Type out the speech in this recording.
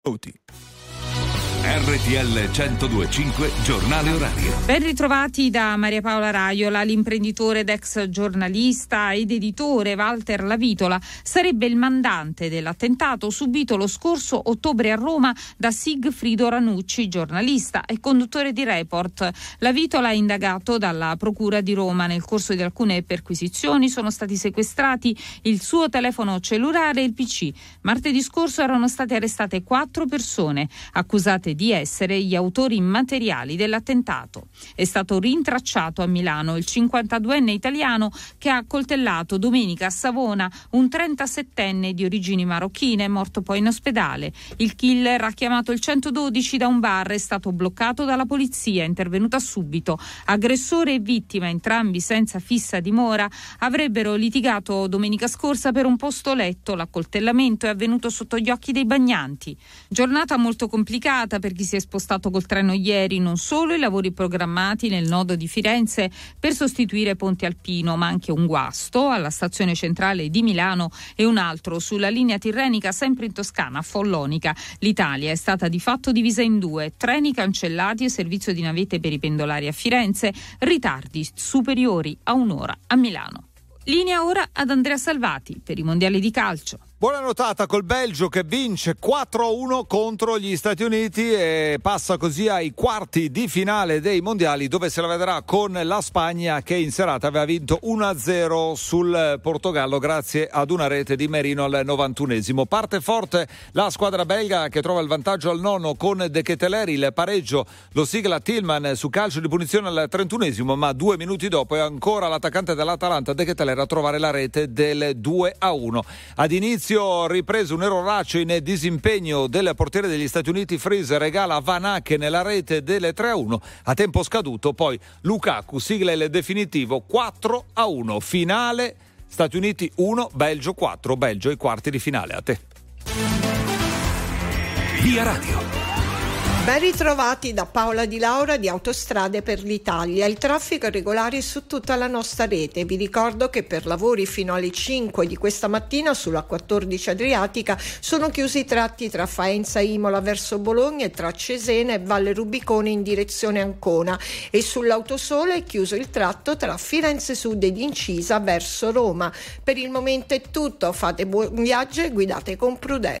RTL 102.5 Giornale Orario. Ben ritrovati da Maria Paola Raiola. L'imprenditore ed ex giornalista ed editore Walter Lavitola sarebbe il mandante dell'attentato subito lo scorso ottobre a Roma da Sigfrido Ranucci, giornalista e conduttore di Report. Lavitola è indagato dalla Procura di Roma. Nel corso di alcune perquisizioni sono stati sequestrati il suo telefono cellulare e il PC. Martedì scorso erano state arrestate 4 persone accusate di essere gli autori materiali dell'attentato. È stato rintracciato a Milano il 52enne italiano che ha accoltellato domenica a Savona un 37enne di origini marocchine, morto poi in ospedale. Il killer ha chiamato il 112 da un bar, è stato bloccato dalla polizia, intervenuta subito. Aggressore e vittima, entrambi senza fissa dimora, avrebbero litigato domenica scorsa per un posto letto. L'accoltellamento è avvenuto sotto gli occhi dei bagnanti. Giornata molto complicata per chi si è spostato col treno ieri, non solo i lavori programmati nel nodo di Firenze per sostituire Ponte Alpino, ma anche un guasto alla stazione centrale di Milano e un altro sulla linea tirrenica sempre in Toscana, Follonica. L'Italia è stata di fatto divisa in due: treni cancellati e servizio di navette per i pendolari a Firenze, ritardi superiori a un'ora a Milano. Linea ora ad Andrea Salvati per i mondiali di calcio. Buona notata col Belgio che vince 4-1 contro gli Stati Uniti e passa così ai quarti di finale dei mondiali, dove se la vedrà con la Spagna che in serata aveva vinto 1-0 sul Portogallo grazie ad una rete di Merino al 91esimo. Parte forte la squadra belga che trova il vantaggio al nono con De Ketelaere. Il pareggio lo sigla Tillman su calcio di punizione al 31esimo, ma 2 minuti dopo è ancora l'attaccante dell'Atalanta De Ketelaere a trovare la rete del 2-1. Ad inizio ripreso un erroraccio in disimpegno del portiere degli Stati Uniti. Freese regala a Van Aken nella rete del 3-1 a tempo scaduto, poi Lukaku sigla il definitivo 4-1. Finale Stati Uniti 1 Belgio 4, Belgio ai quarti di finale. A te. Via Radio. Ben ritrovati da Paola Di Laura di Autostrade per l'Italia. Il traffico è regolare su tutta la nostra rete. Vi ricordo che per lavori fino alle 5 di questa mattina sulla 14 Adriatica sono chiusi i tratti tra Faenza Imola verso Bologna e tra Cesena e Valle Rubicone in direzione Ancona, e sull'Autosole è chiuso il tratto tra Firenze Sud ed Incisa verso Roma. Per il momento è tutto, fate buon viaggio e guidate con prudenza.